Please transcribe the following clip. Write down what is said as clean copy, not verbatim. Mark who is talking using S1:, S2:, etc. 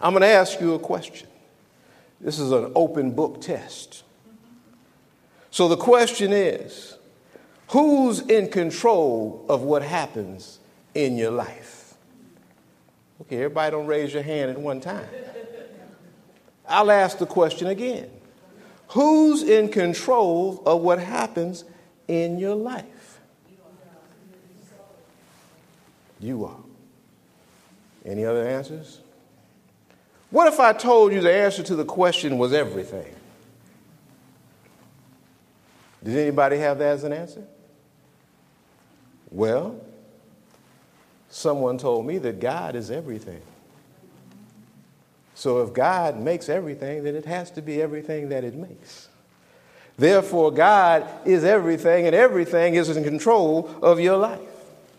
S1: I'm going to ask you a question. This is an open book test. So the question is, who's in control of what happens in your life? Okay, everybody don't raise your hand at one time. I'll ask the question again. Who's in control of what happens in your life? You are. Any other answers? What if I told you the answer to the question was everything? Did anybody have that as an answer? Well, someone told me that God is everything. So if God makes everything, then it has to be everything that it makes. Therefore, God is everything, and everything is in control of your life.